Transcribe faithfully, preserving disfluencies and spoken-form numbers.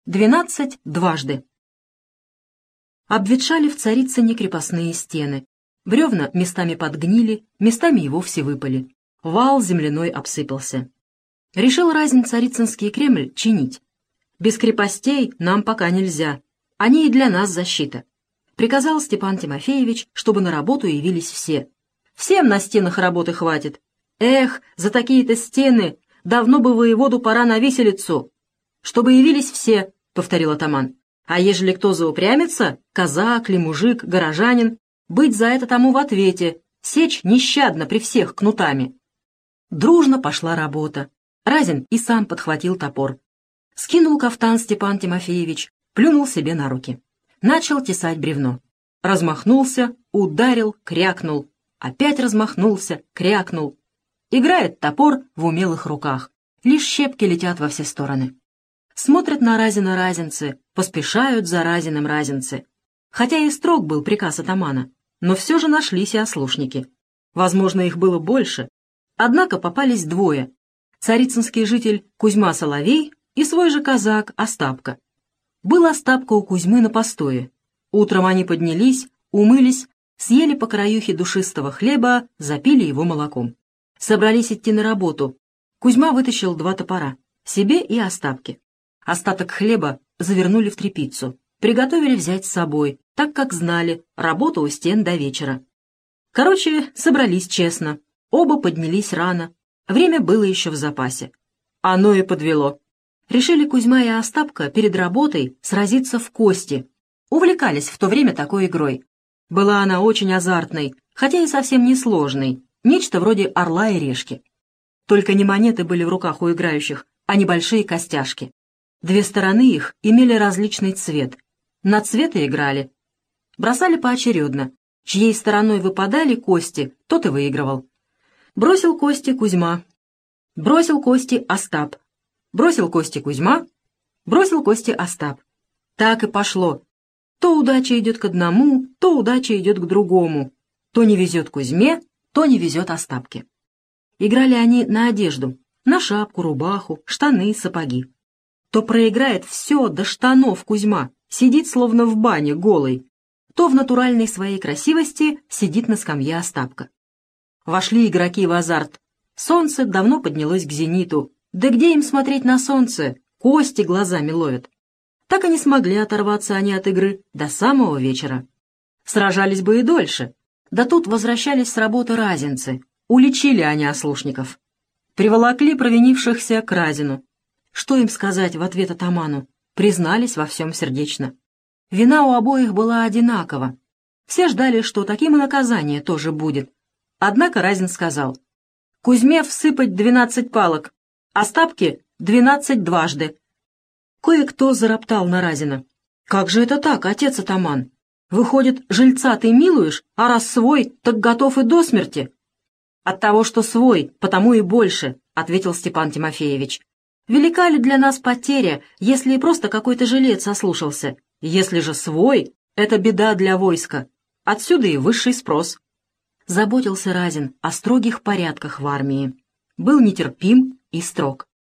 Двенадцать дважды. Обветшали в Царицыне крепостные стены. Бревна местами подгнили, местами и вовсе выпали. Вал земляной обсыпался. Решил Разин Царицынский Кремль чинить. Без крепостей нам пока нельзя. Они и для нас защита. Приказал Степан Тимофеевич, чтобы на работу явились все. Всем на стенах работы хватит. Эх, за такие-то стены давно бы воеводу пора на виселицу. «Чтобы явились все», — повторил атаман. «А ежели кто заупрямится, казак ли, мужик, горожанин, быть за это тому в ответе, сечь нещадно при всех кнутами». Дружно пошла работа. Разин и сам подхватил топор. Скинул кафтан Степан Тимофеевич, плюнул себе на руки. Начал тесать бревно. Размахнулся, ударил, крякнул. Опять размахнулся, крякнул. Играет топор в умелых руках. Лишь щепки летят во все стороны. Смотрят на Разина разинцы, поспешают за Разиным разинцы. Хотя и строг был приказ атамана, но все же нашлись и ослушники. Возможно, их было больше. Однако попались двое. Царицынский житель Кузьма Соловей и свой же казак Остапка. Был Остапка у Кузьмы на постое. Утром они поднялись, умылись, съели по краюхе душистого хлеба, запили его молоком. Собрались идти на работу. Кузьма вытащил два топора, себе и Остапке. Остаток хлеба завернули в тряпицу, приготовили взять с собой, так как знали, работа у стен до вечера. Короче, собрались честно, оба поднялись рано, время было еще в запасе. Оно и подвело. Решили Кузьма и Остапка перед работой сразиться в кости. Увлекались в то время такой игрой. Была она очень азартной, хотя и совсем не сложной, нечто вроде орла и решки. Только не монеты были в руках у играющих, а небольшие костяшки. Две стороны их имели различный цвет. На цветы играли. Бросали поочередно. Чьей стороной выпадали кости, тот и выигрывал. Бросил кости Кузьма. Бросил кости Остап. Бросил кости Кузьма. Бросил кости Остап. Так и пошло. То удача идет к одному, то удача идет к другому. То не везет Кузьме, то не везет Остапке. Играли они на одежду, на шапку, рубаху, штаны, сапоги. То проиграет все до штанов Кузьма, сидит словно в бане голый, то в натуральной своей красивости сидит на скамье Остапка. Вошли игроки в азарт. Солнце давно поднялось к зениту. Да где им смотреть на солнце? Кости глазами ловят. Так и не смогли оторваться они от игры до самого вечера. Сражались бы и дольше. Да тут возвращались с работы разинцы. Уличили они ослушников. Приволокли провинившихся к Разину. Что им сказать в ответ атаману? Признались во всем сердечно. Вина у обоих была одинакова. Все ждали, что таким и наказание тоже будет. Однако Разин сказал: «Кузьме всыпать двенадцать палок, Остапке двенадцать дважды». Кое-кто зароптал на Разина. «Как же это так, отец атаман? Выходит, жильца ты милуешь, а раз свой, так готов и до смерти?» «От того, что свой, потому и больше», — ответил Степан Тимофеевич. «Велика ли для нас потеря, если и просто какой-то жилец ослушался? Если же свой, это беда для войска. Отсюда и высший спрос». Заботился Разин о строгих порядках в армии. Был нетерпим и строг.